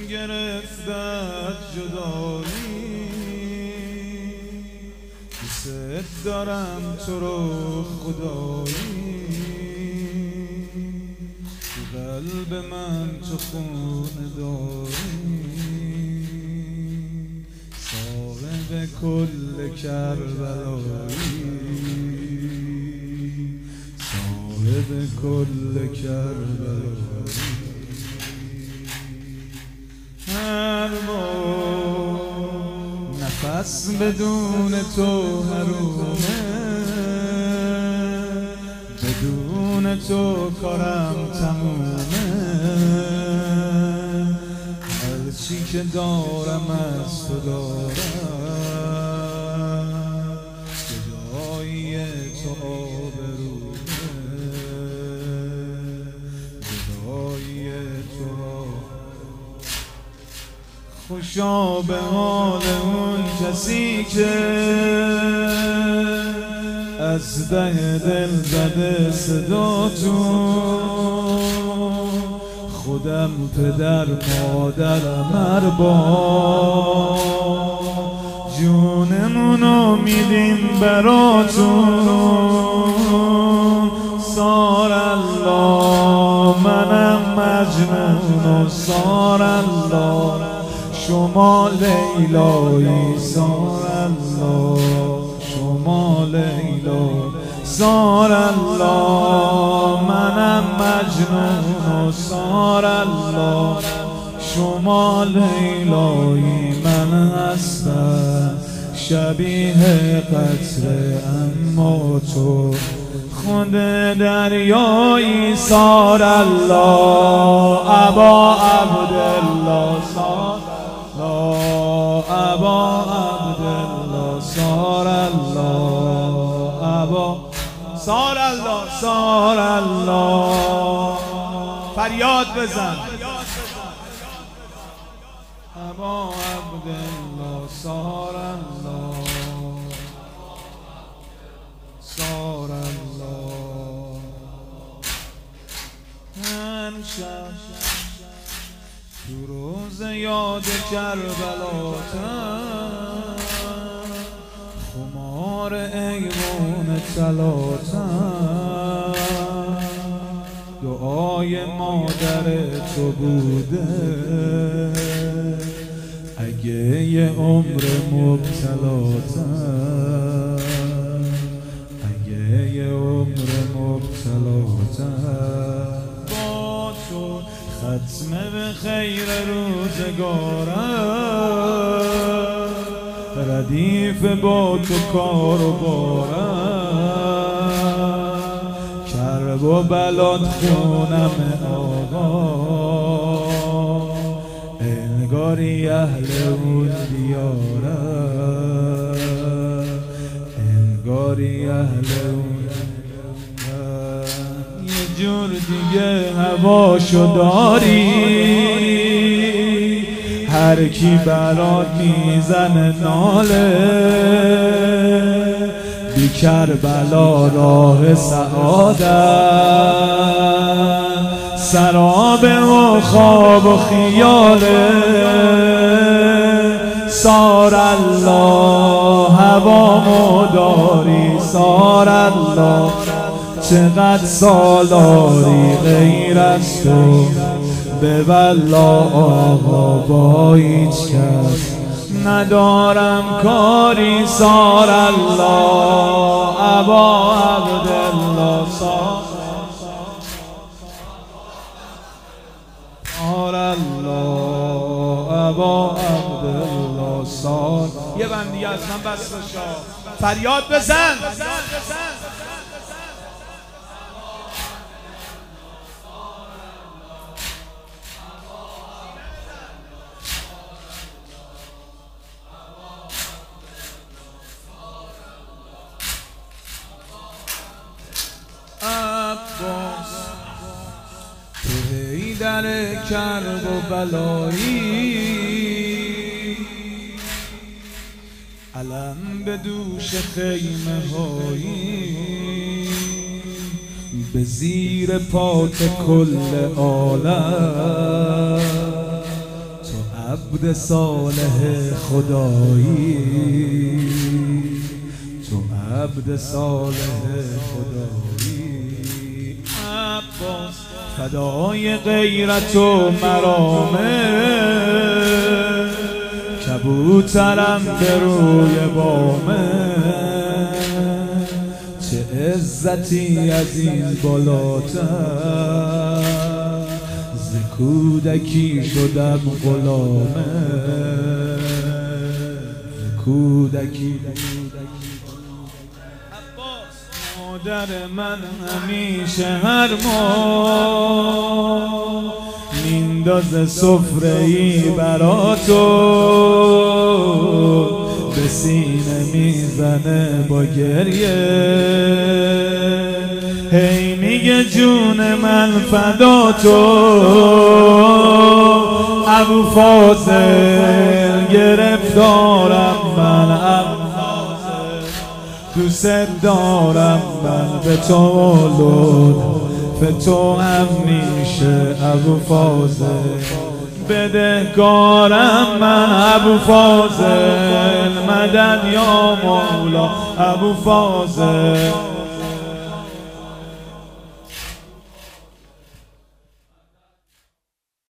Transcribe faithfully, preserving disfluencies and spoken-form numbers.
گرفتت جدایی، دوست دارم تو رو خدایی، تو قلب من تو خونه داری، صاحب کل کربلایی، صاحب کل کربلایی. هر بار نفس بدون تو حرومه، بدون تو کارم تمومه، هرچی که دارم از تو دارم، جدایی تو آبرومه، جدایی تو. خوشا به حال اون کسی که از ده دل زده صداتون، خودم پدر مادرم ارباب، جونمونو میدیم براتون. سار الله منم مجنون و سار الله شما لیلایی، سار الله شما لیلایی، سار الله منم مجنون و سار الله شما لیلایی. من هستم شبیه قطره اما تو خود دریایی، سار الله ابا عبدالله، سار ابا عبدالله، سار الله ابا، سار الله سار الله. فریاد بزن ابا عبدالله، سار الله سار الله. من شب تو روز یاد کربلاتم، خمار ایوان طلاتم، دعای مادر تو بوده اگه یه عمر مبتلاتم، اگه یه عمر مبتلاتم. با تو ختمه به خیر روزگارم، ردیف با تو کار و بارم، کرب و بلات خونم آقا، انگاری اهل اون دیارم، انگاری اهل اون. یه جور دیگه هواشو داری، هر کی برات میزنه ناله، بی کربلا راه سعادت، سراب و خواب و خیاله، سار الله هوامو داری، سار الله چقدر سالاری غیر از تو، به والله آقا با هیچ کس ندارم کاری، سار الله ابا عبدالله، سار الله ابا عبدالله، سار. یه بندی از من بس بشا، فریاد بزن عباس، تو حیدر کرب و بلایی، علم به دوش خیمه هایی، به زیر پات کل عالم، تو عبد صالح خدایی، تو عبد صالح خدایی. عباس فدای غیرت و مرامه، کبوترم به روی بامه. چه عزتی از این بالاتر، ز کودکی شدم غلامه. ز کودکی مادر من همیشه هر ماه میندازه سفره‌ای برا تو، به سینه میزنه با گریه، هی میگه جون من فدا تو. ابو فاضل گرفتارم من، ابو فاضل دوست دارم من به تو لود، به تو همیشه ابو فاضل بدهکارم من. ابو فاضل مدد یا مولا، ابو فاضل